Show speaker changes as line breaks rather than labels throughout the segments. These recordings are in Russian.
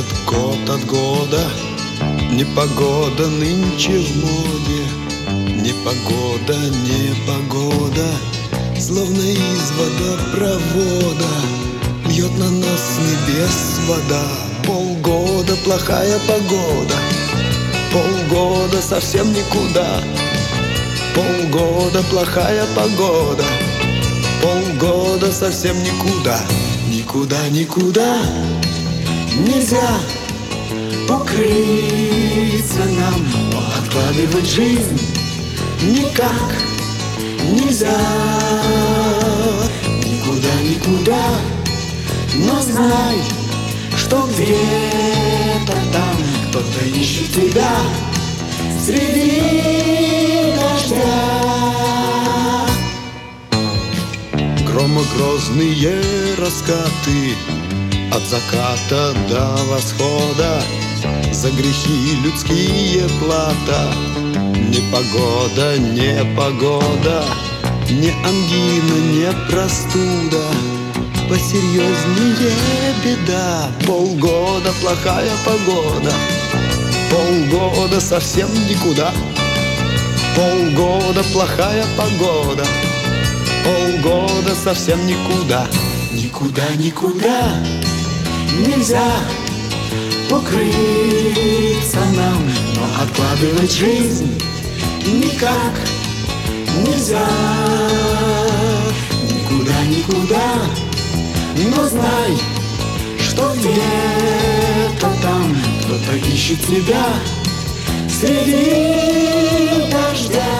год от года. Непогода нынче в моде. Непогода, непогода, словно из водопровода льет на нас с небес вода. Полгода плохая погода, полгода совсем никуда. Полгода плохая погода, полгода совсем никуда. Никуда, никуда нельзя укрыться нам, но откладывать жизнь никак нельзя. Никуда, никуда, но знай, что где-то там кто-то ищет тебя среди дождя. Громогрозные раскаты от заката до восхода, за грехи людские плата. Непогода, непогода, не ангина, не простуда, посерьезнее беда. Полгода плохая погода, полгода совсем никуда. Полгода плохая погода, полгода совсем никуда. Никуда, никуда нельзя укрыться нам, но откладывать жизнь никак нельзя. Никуда, никуда, но знай, что где-то там кто-то ищет тебя среди дождя.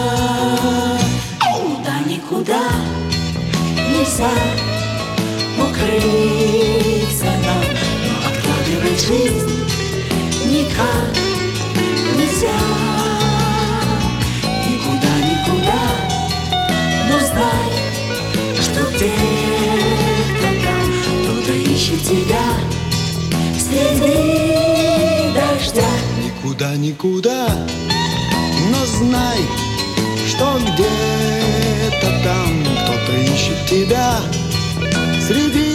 Никуда, никуда нельзя укрыться нам, но откладывать жизнь никак нельзя. Никуда, никуда, но знай, что где-то там кто-то ищет тебя среди дождя. Никуда, никуда, но знай, что где-то там кто-то ищет тебя среди